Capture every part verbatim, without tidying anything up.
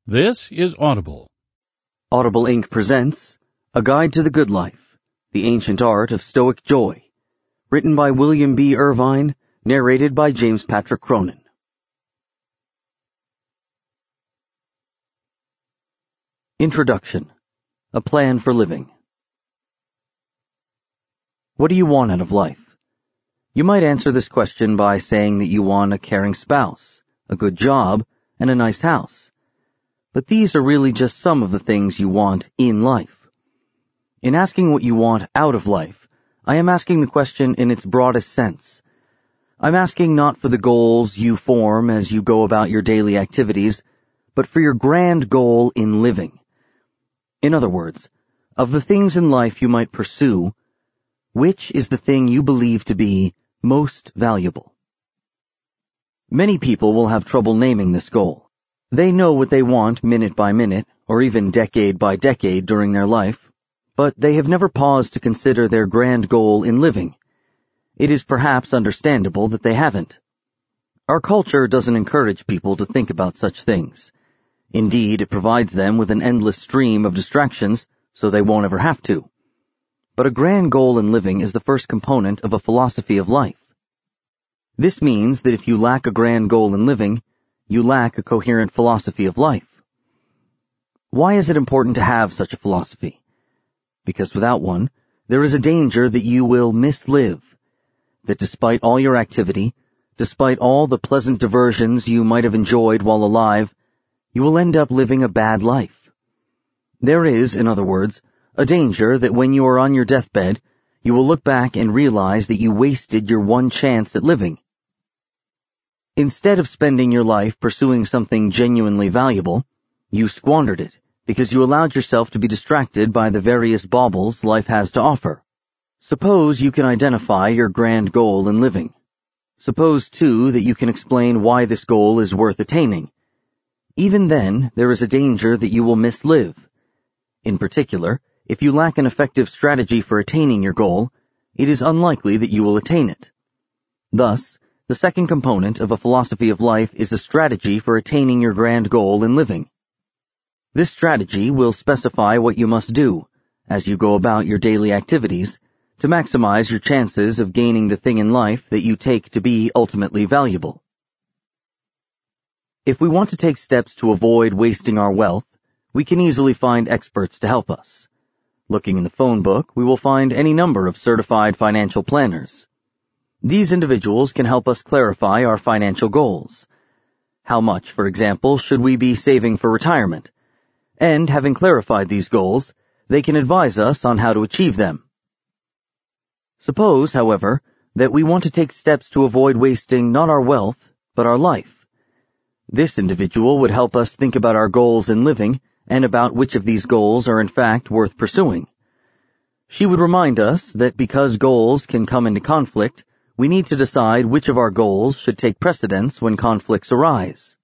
This is Audible. Audible Incorporated presents A Guide to the Good Life, The Ancient Art of Stoic Joy, written by William B. Irvine, narrated by James Patrick Cronin. Introduction. A Plan for Living. What do you want out of life? You might answer this question by saying that you want a caring spouse, a good job, and a nice house. But these are really just some of the things you want in life. In asking what you want out of life, I am asking the question in its broadest sense. I'm asking not for the goals you form as you go about your daily activities, but for your grand goal in living. In other words, of the things in life you might pursue, which is the thing you believe to be most valuable? Many people will have trouble naming this goal. They know what they want minute by minute, or even decade by decade during their life, but they have never paused to consider their grand goal in living. It is perhaps understandable that they haven't. Our culture doesn't encourage people to think about such things. Indeed, it provides them with an endless stream of distractions, so they won't ever have to. But a grand goal in living is the first component of a philosophy of life. This means that if you lack a grand goal in living, you lack a coherent philosophy of life. Why is it important to have such a philosophy? Because without one, there is a danger that you will mislive, that despite all your activity, despite all the pleasant diversions you might have enjoyed while alive, you will end up living a bad life. There is, in other words, a danger that when you are on your deathbed, you will look back and realize that you wasted your one chance at living. Instead of spending your life pursuing something genuinely valuable, you squandered it because you allowed yourself to be distracted by the various baubles life has to offer. Suppose you can identify your grand goal in living. Suppose, too, that you can explain why this goal is worth attaining. Even then, there is a danger that you will mislive. In particular, if you lack an effective strategy for attaining your goal, it is unlikely that you will attain it. Thus, the second component of a philosophy of life is a strategy for attaining your grand goal in living. This strategy will specify what you must do, as you go about your daily activities, to maximize your chances of gaining the thing in life that you take to be ultimately valuable. If we want to take steps to avoid wasting our wealth, we can easily find experts to help us. Looking in the phone book, we will find any number of certified financial planners. These individuals can help us clarify our financial goals. How much, for example, should we be saving for retirement? And having clarified these goals, they can advise us on how to achieve them. Suppose, however, that we want to take steps to avoid wasting not our wealth, but our life. This individual would help us think about our goals in living and about which of these goals are in fact worth pursuing. She would remind us that because goals can come into conflict, we need to decide which of our goals should take precedence when conflicts arise.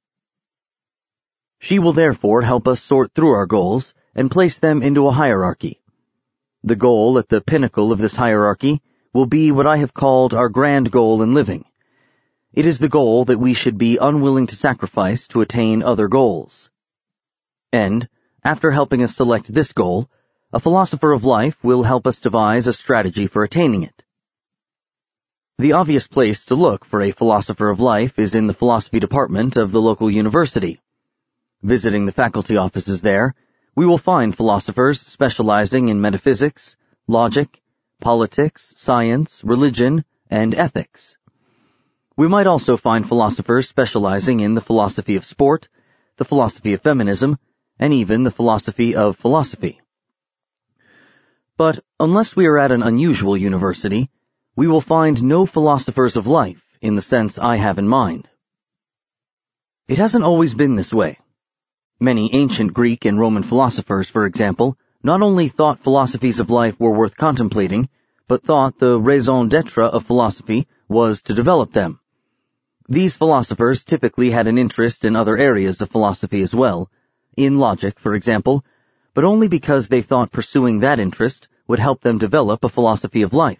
She will therefore help us sort through our goals and place them into a hierarchy. The goal at the pinnacle of this hierarchy will be what I have called our grand goal in living. It is the goal that we should be unwilling to sacrifice to attain other goals. And, after helping us select this goal, a philosopher of life will help us devise a strategy for attaining it. The obvious place to look for a philosopher of life is in the philosophy department of the local university. Visiting the faculty offices there, we will find philosophers specializing in metaphysics, logic, politics, science, religion, and ethics. We might also find philosophers specializing in the philosophy of sport, the philosophy of feminism, and even the philosophy of philosophy. But unless we are at an unusual university, we will find no philosophers of life in the sense I have in mind. It hasn't always been this way. Many ancient Greek and Roman philosophers, for example, not only thought philosophies of life were worth contemplating, but thought the raison d'etre of philosophy was to develop them. These philosophers typically had an interest in other areas of philosophy as well, in logic, for example, but only because they thought pursuing that interest would help them develop a philosophy of life.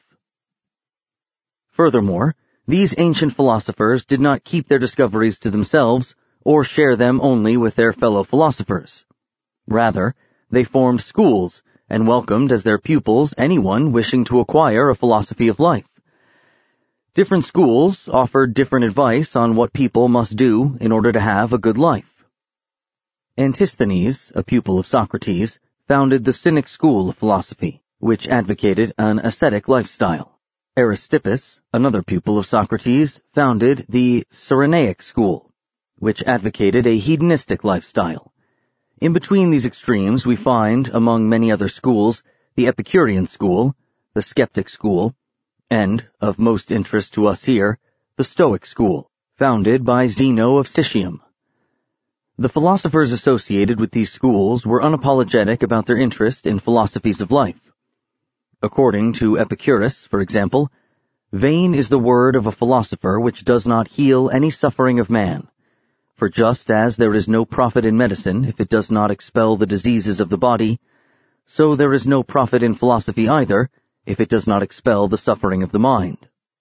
Furthermore, these ancient philosophers did not keep their discoveries to themselves or share them only with their fellow philosophers. Rather, they formed schools and welcomed as their pupils anyone wishing to acquire a philosophy of life. Different schools offered different advice on what people must do in order to have a good life. Antisthenes, a pupil of Socrates, founded the Cynic school of philosophy, which advocated an ascetic lifestyle. Aristippus, another pupil of Socrates, founded the Cyrenaic school, which advocated a hedonistic lifestyle. In between these extremes, we find, among many other schools, the Epicurean school, the Skeptic school, and, of most interest to us here, the Stoic school, founded by Zeno of Citium. The philosophers associated with these schools were unapologetic about their interest in philosophies of life. According to Epicurus, for example, vain is the word of a philosopher which does not heal any suffering of man. For just as there is no profit in medicine if it does not expel the diseases of the body, so there is no profit in philosophy either if it does not expel the suffering of the mind.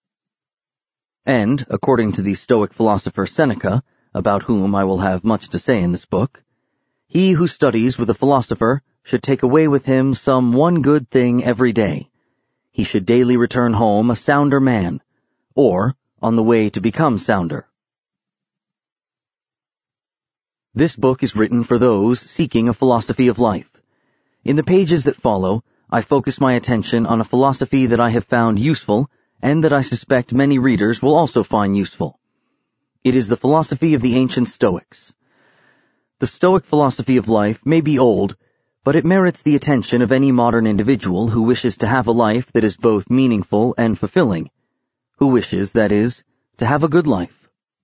And, according to the Stoic philosopher Seneca, about whom I will have much to say in this book, he who studies with a philosopher should take away with him some one good thing every day. He should daily return home a sounder man, or on the way to become sounder. This book is written for those seeking a philosophy of life. In the pages that follow, I focus my attention on a philosophy that I have found useful and that I suspect many readers will also find useful. It is the philosophy of the ancient Stoics. The Stoic philosophy of life may be old, but it merits the attention of any modern individual who wishes to have a life that is both meaningful and fulfilling, who wishes, that is, to have a good life.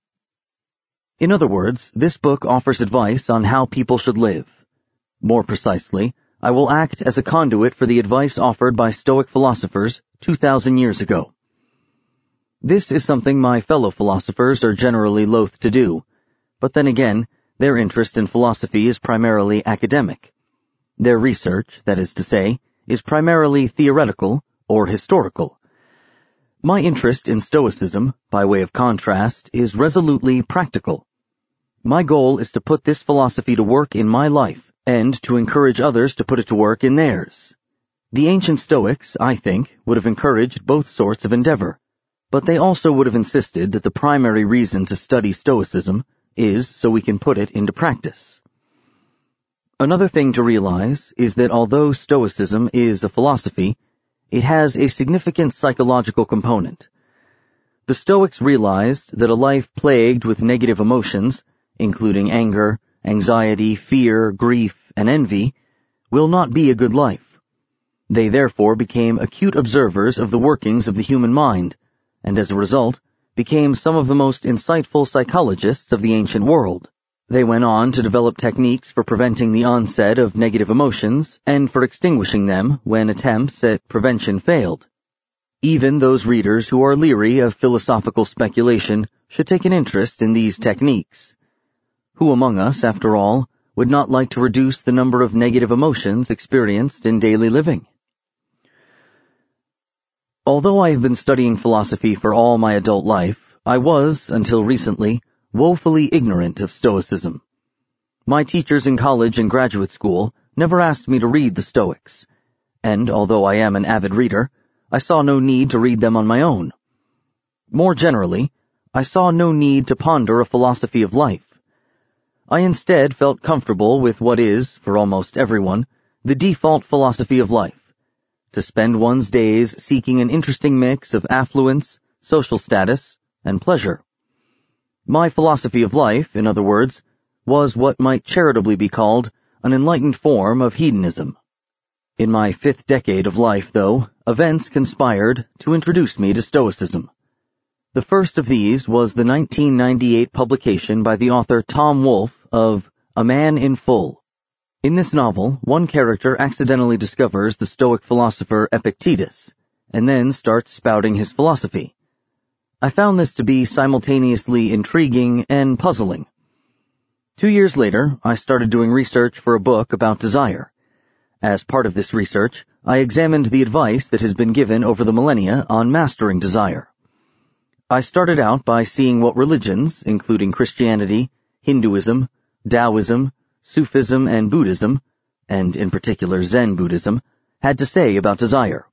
In other words, this book offers advice on how people should live. More precisely, I will act as a conduit for the advice offered by Stoic philosophers two thousand years ago. This is something my fellow philosophers are generally loath to do, but then again, their interest in philosophy is primarily academic. Their research, that is to say, is primarily theoretical or historical. My interest in Stoicism, by way of contrast, is resolutely practical. My goal is to put this philosophy to work in my life, and to encourage others to put it to work in theirs. The ancient Stoics, I think, would have encouraged both sorts of endeavor, but they also would have insisted that the primary reason to study Stoicism is so we can put it into practice. Another thing to realize is that although Stoicism is a philosophy, it has a significant psychological component. The Stoics realized that a life plagued with negative emotions, including anger, anxiety, fear, grief, and envy, will not be a good life. They therefore became acute observers of the workings of the human mind, and as a result, became some of the most insightful psychologists of the ancient world. They went on to develop techniques for preventing the onset of negative emotions and for extinguishing them when attempts at prevention failed. Even those readers who are leery of philosophical speculation should take an interest in these techniques. Who among us, after all, would not like to reduce the number of negative emotions experienced in daily living? Although I have been studying philosophy for all my adult life, I was, until recently, woefully ignorant of Stoicism. My teachers in college and graduate school never asked me to read the Stoics, and although I am an avid reader, I saw no need to read them on my own. More generally, I saw no need to ponder a philosophy of life. I instead felt comfortable with what is, for almost everyone, the default philosophy of life: to spend one's days seeking an interesting mix of affluence, social status, and pleasure. My philosophy of life, in other words, was what might charitably be called an enlightened form of hedonism. In my fifth decade of life, though, events conspired to introduce me to Stoicism. The first of these was the nineteen ninety-eight publication by the author Tom Wolfe of A Man in Full. In this novel, one character accidentally discovers the Stoic philosopher Epictetus, and then starts spouting his philosophy. I found this to be simultaneously intriguing and puzzling. Two years later, I started doing research for a book about desire. As part of this research, I examined the advice that has been given over the millennia on mastering desire. I started out by seeing what religions, including Christianity, Hinduism, Taoism, Sufism, and Buddhism, and in particular Zen Buddhism, had to say about desire.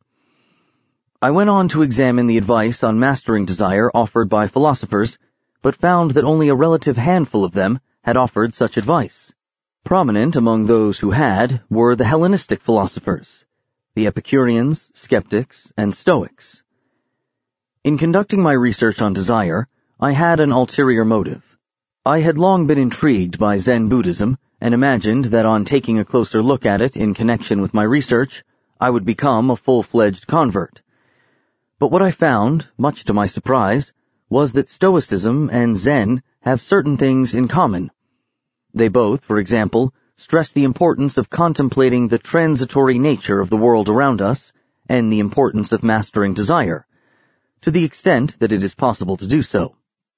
I went on to examine the advice on mastering desire offered by philosophers, but found that only a relative handful of them had offered such advice. Prominent among those who had were the Hellenistic philosophers, the Epicureans, skeptics, and Stoics. In conducting my research on desire, I had an ulterior motive. I had long been intrigued by Zen Buddhism and imagined that on taking a closer look at it in connection with my research, I would become a full-fledged convert. But what I found, much to my surprise, was that Stoicism and Zen have certain things in common. They both, for example, stress the importance of contemplating the transitory nature of the world around us and the importance of mastering desire, to the extent that it is possible to do so.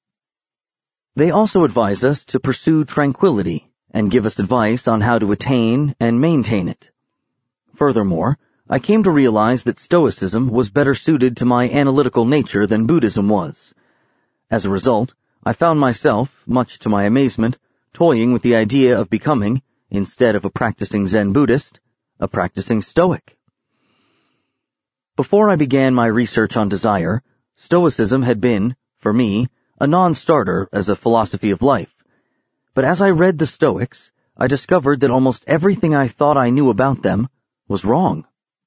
They also advise us to pursue tranquility and give us advice on how to attain and maintain it. Furthermore, I came to realize that Stoicism was better suited to my analytical nature than Buddhism was. As a result, I found myself, much to my amazement, toying with the idea of becoming, instead of a practicing Zen Buddhist, a practicing Stoic. Before I began my research on desire, Stoicism had been, for me, a non-starter as a philosophy of life. But as I read the Stoics, I discovered that almost everything I thought I knew about them was wrong.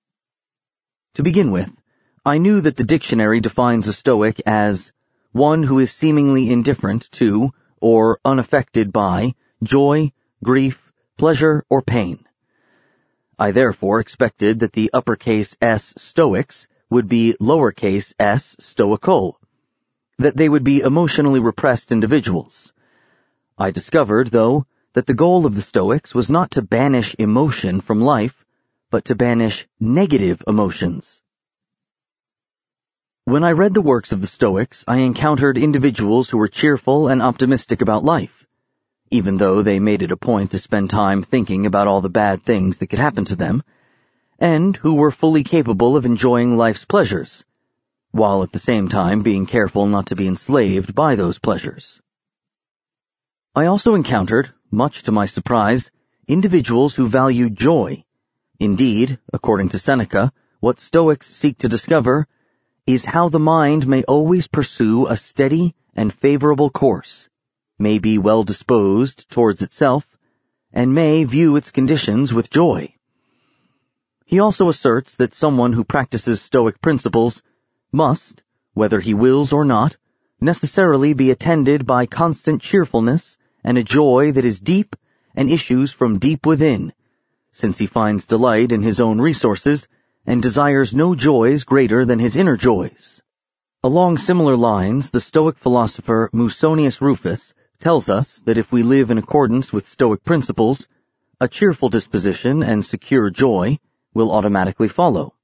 To begin with, I knew that the dictionary defines a Stoic as one who is seemingly indifferent to, or unaffected by, joy, grief, pleasure, or pain. I therefore expected that the uppercase S Stoics would be lowercase s Stoical, that they would be emotionally repressed individuals. I discovered, though, that the goal of the Stoics was not to banish emotion from life, but to banish negative emotions. When I read the works of the Stoics, I encountered individuals who were cheerful and optimistic about life, even though they made it a point to spend time thinking about all the bad things that could happen to them, and who were fully capable of enjoying life's pleasures, while at the same time being careful not to be enslaved by those pleasures. I also encountered, much to my surprise, individuals who valued joy. Indeed, according to Seneca, what Stoics seek to discover is how the mind may always pursue a steady and favorable course, may be well disposed towards itself, and may view its conditions with joy. He also asserts that someone who practices Stoic principles must, whether he wills or not, necessarily be attended by constant cheerfulness and a joy that is deep and issues from deep within, since he finds delight in his own resources and desires no joys greater than his inner joys. Along similar lines, the Stoic philosopher Musonius Rufus tells us that if we live in accordance with Stoic principles, a cheerful disposition and secure joy will automatically follow.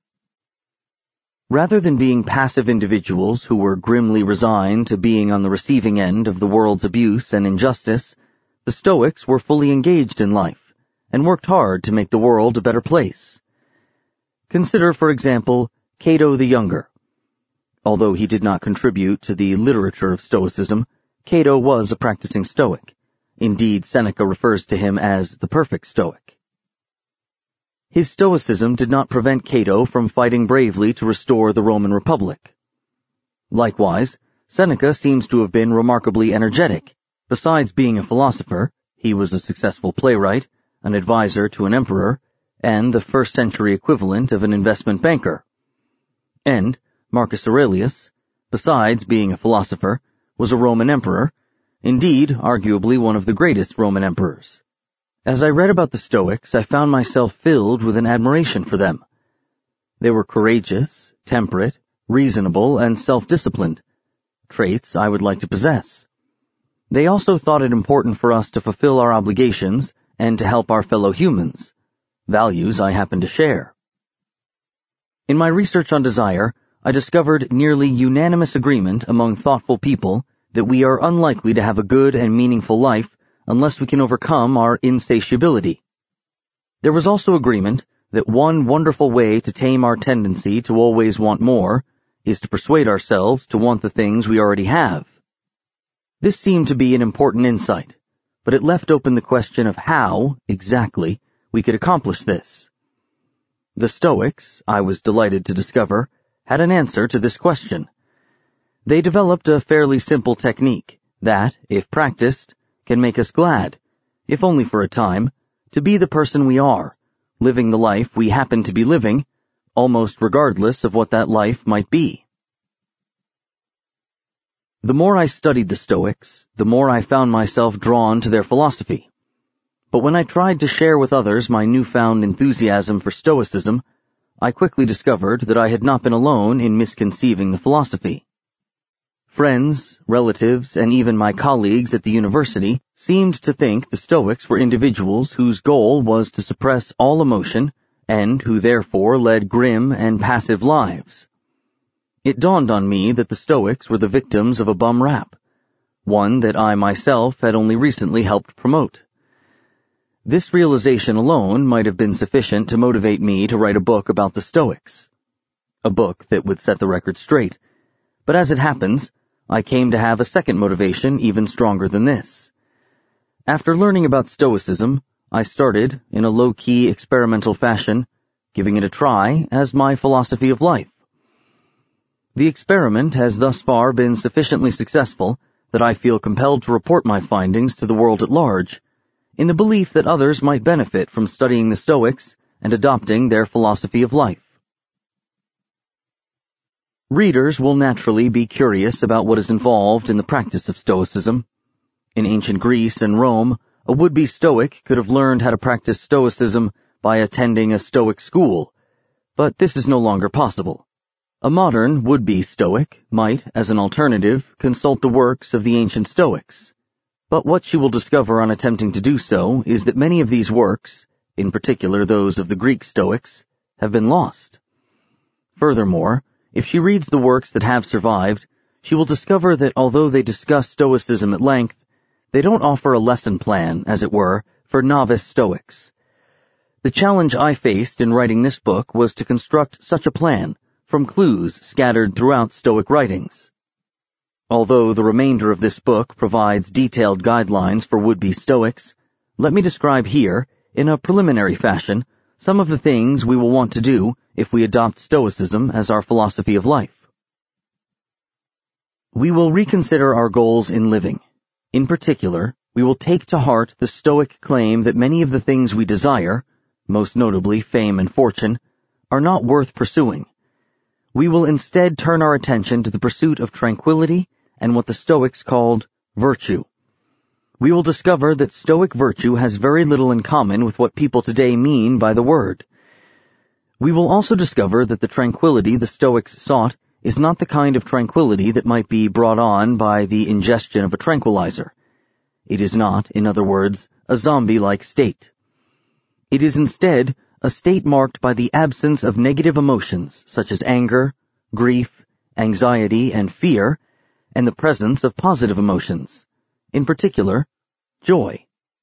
Rather than being passive individuals who were grimly resigned to being on the receiving end of the world's abuse and injustice, the Stoics were fully engaged in life and worked hard to make the world a better place. Consider, for example, Cato the Younger. Although he did not contribute to the literature of Stoicism, Cato was a practicing Stoic. Indeed, Seneca refers to him as the perfect Stoic. His Stoicism did not prevent Cato from fighting bravely to restore the Roman Republic. Likewise, Seneca seems to have been remarkably energetic. Besides being a philosopher, he was a successful playwright, an advisor to an emperor, and the first-century equivalent of an investment banker. And Marcus Aurelius, besides being a philosopher, was a Roman emperor, indeed, arguably one of the greatest Roman emperors. As I read about the Stoics, I found myself filled with an admiration for them. They were courageous, temperate, reasonable, and self-disciplined, traits I would like to possess. They also thought it important for us to fulfill our obligations and to help our fellow humans, values I happen to share. In my research on desire, I discovered nearly unanimous agreement among thoughtful people that we are unlikely to have a good and meaningful life unless we can overcome our insatiability. There was also agreement that one wonderful way to tame our tendency to always want more is to persuade ourselves to want the things we already have. This seemed to be an important insight, but it left open the question of how, exactly, we could accomplish this. The Stoics, I was delighted to discover, had an answer to this question. They developed a fairly simple technique that, if practiced, can make us glad, if only for a time, to be the person we are, living the life we happen to be living, almost regardless of what that life might be. The more I studied the Stoics, the more I found myself drawn to their philosophy. But when I tried to share with others my newfound enthusiasm for Stoicism, I quickly discovered that I had not been alone in misconceiving the philosophy. Friends, relatives, and even my colleagues at the university seemed to think the Stoics were individuals whose goal was to suppress all emotion and who therefore led grim and passive lives. It dawned on me that the Stoics were the victims of a bum rap, one that I myself had only recently helped promote. This realization alone might have been sufficient to motivate me to write a book about the Stoics, a book that would set the record straight. But as it happens, I came to have a second motivation even stronger than this. After learning about Stoicism, I started, in a low-key experimental fashion, giving it a try as my philosophy of life. The experiment has thus far been sufficiently successful that I feel compelled to report my findings to the world at large, in the belief that others might benefit from studying the Stoics and adopting their philosophy of life. Readers will naturally be curious about what is involved in the practice of Stoicism. In ancient Greece and Rome, a would-be Stoic could have learned how to practice Stoicism by attending a Stoic school, but this is no longer possible. A modern would-be Stoic might, as an alternative, consult the works of the ancient Stoics. But what she will discover on attempting to do so is that many of these works, in particular those of the Greek Stoics, have been lost. Furthermore, if she reads the works that have survived, she will discover that although they discuss Stoicism at length, they don't offer a lesson plan, as it were, for novice Stoics. The challenge I faced in writing this book was to construct such a plan from clues scattered throughout Stoic writings. Although the remainder of this book provides detailed guidelines for would-be Stoics, let me describe here, in a preliminary fashion, some of the things we will want to do if we adopt Stoicism as our philosophy of life. We will reconsider our goals in living. In particular, we will take to heart the Stoic claim that many of the things we desire, most notably fame and fortune, are not worth pursuing. We will instead turn our attention to the pursuit of tranquility and what the Stoics called virtue. We will discover that Stoic virtue has very little in common with what people today mean by the word. We will also discover that the tranquility the Stoics sought is not the kind of tranquility that might be brought on by the ingestion of a tranquilizer. It is not, in other words, a zombie-like state. It is instead a state marked by the absence of negative emotions such as anger, grief, anxiety, and fear, and the presence of positive emotions, in particular, joy.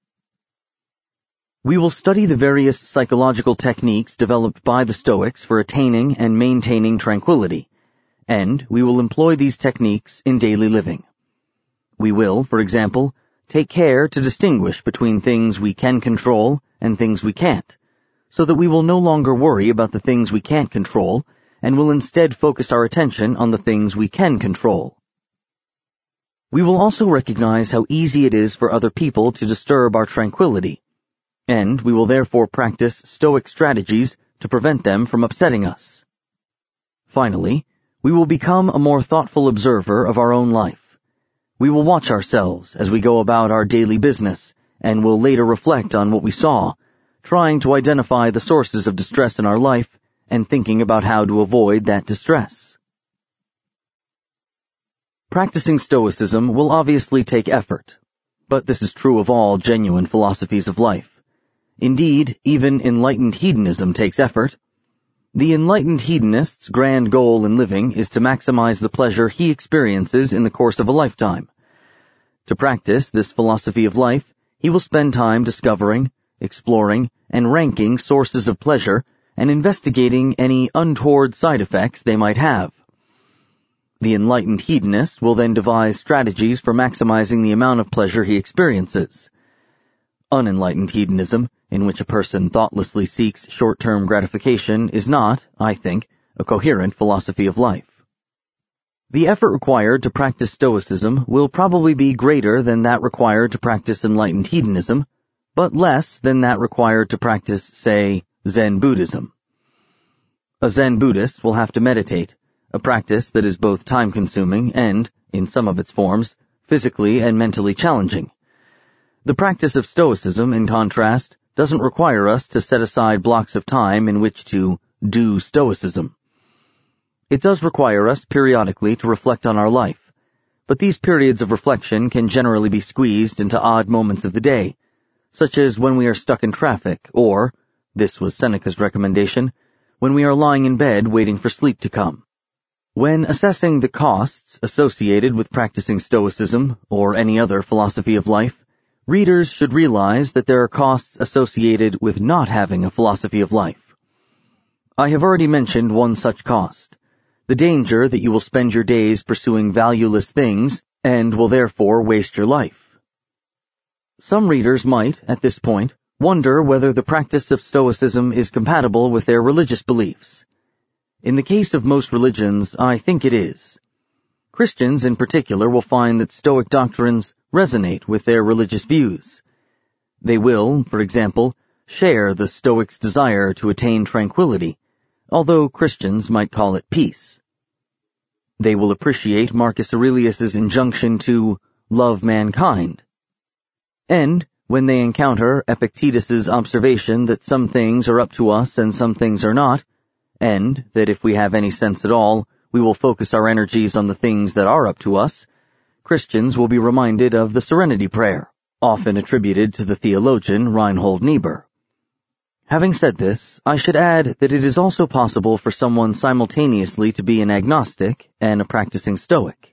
We will study the various psychological techniques developed by the Stoics for attaining and maintaining tranquility, and we will employ these techniques in daily living. We will, for example, take care to distinguish between things we can control and things we can't, so that we will no longer worry about the things we can't control and will instead focus our attention on the things we can control. We will also recognize how easy it is for other people to disturb our tranquility, and we will therefore practice Stoic strategies to prevent them from upsetting us. Finally, we will become a more thoughtful observer of our own life. We will watch ourselves as we go about our daily business and will later reflect on what we saw, trying to identify the sources of distress in our life and thinking about how to avoid that distress. Practicing Stoicism will obviously take effort, but this is true of all genuine philosophies of life. Indeed, even enlightened hedonism takes effort. The enlightened hedonist's grand goal in living is to maximize the pleasure he experiences in the course of a lifetime. To practice this philosophy of life, he will spend time discovering, exploring, and ranking sources of pleasure and investigating any untoward side effects they might have. The enlightened hedonist will then devise strategies for maximizing the amount of pleasure he experiences, Unenlightened hedonism, in which a person thoughtlessly seeks short-term gratification, is not, I think, a coherent philosophy of life. The effort required to practice Stoicism will probably be greater than that required to practice enlightened hedonism, but less than that required to practice, say, Zen Buddhism. A Zen Buddhist will have to meditate, a practice that is both time-consuming and, in some of its forms, physically and mentally challenging. The practice of Stoicism, in contrast, doesn't require us to set aside blocks of time in which to do Stoicism. It does require us periodically to reflect on our life, but these periods of reflection can generally be squeezed into odd moments of the day, such as when we are stuck in traffic or, this was Seneca's recommendation, when we are lying in bed waiting for sleep to come. When assessing the costs associated with practicing Stoicism or any other philosophy of life, readers should realize that there are costs associated with not having a philosophy of life. I have already mentioned one such cost, the danger that you will spend your days pursuing valueless things and will therefore waste your life. Some readers might, at this point, wonder whether the practice of Stoicism is compatible with their religious beliefs. In the case of most religions, I think it is. Christians in particular will find that Stoic doctrines resonate with their religious views. They will, for example, share the Stoics' desire to attain tranquility, although Christians might call it peace. They will appreciate Marcus Aurelius's injunction to love mankind. And, when they encounter Epictetus's observation that some things are up to us and some things are not, and that if we have any sense at all, we will focus our energies on the things that are up to us, Christians will be reminded of the Serenity Prayer, often attributed to the theologian Reinhold Niebuhr. Having said this, I should add that it is also possible for someone simultaneously to be an agnostic and a practicing Stoic.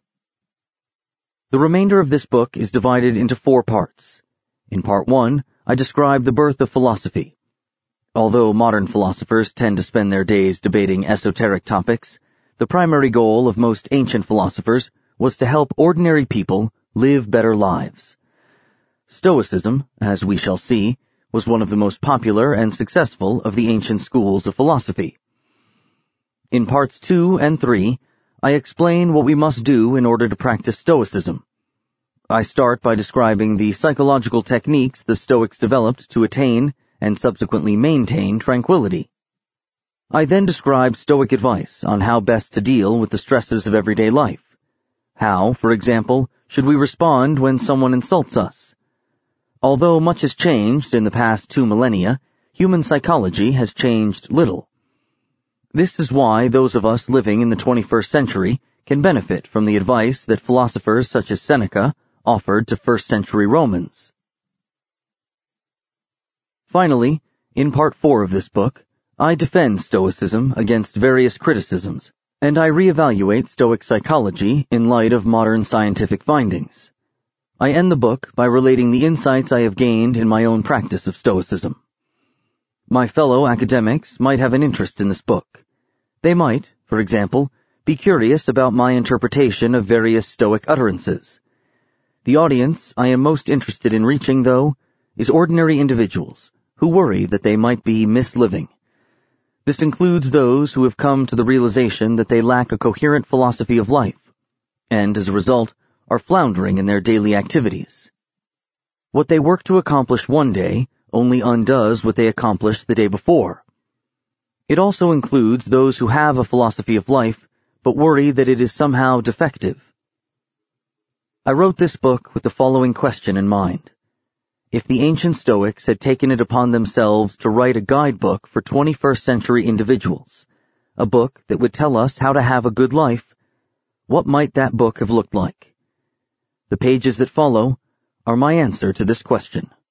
The remainder of this book is divided into four parts. In part one, I describe the birth of philosophy. Although modern philosophers tend to spend their days debating esoteric topics, the primary goal of most ancient philosophers was to help ordinary people live better lives. Stoicism, as we shall see, was one of the most popular and successful of the ancient schools of philosophy. In parts two and three, I explain what we must do in order to practice Stoicism. I start by describing the psychological techniques the Stoics developed to attain and subsequently maintain tranquility. I then describe Stoic advice on how best to deal with the stresses of everyday life. How, for example, should we respond when someone insults us? Although much has changed in the past two millennia, human psychology has changed little. This is why those of us living in the twenty-first century can benefit from the advice that philosophers such as Seneca offered to first century Romans. Finally, in part four of this book, I defend Stoicism against various criticisms, and I reevaluate Stoic psychology in light of modern scientific findings. I end the book by relating the insights I have gained in my own practice of Stoicism. My fellow academics might have an interest in this book. They might, for example, be curious about my interpretation of various Stoic utterances. The audience I am most interested in reaching, though, is ordinary individuals who worry that they might be misliving. This includes those who have come to the realization that they lack a coherent philosophy of life, and as a result, are floundering in their daily activities. What they work to accomplish one day only undoes what they accomplished the day before. It also includes those who have a philosophy of life, but worry that it is somehow defective. I wrote this book with the following question in mind. If the ancient Stoics had taken it upon themselves to write a guidebook for twenty-first century individuals, a book that would tell us how to have a good life, what might that book have looked like? The pages that follow are my answer to this question.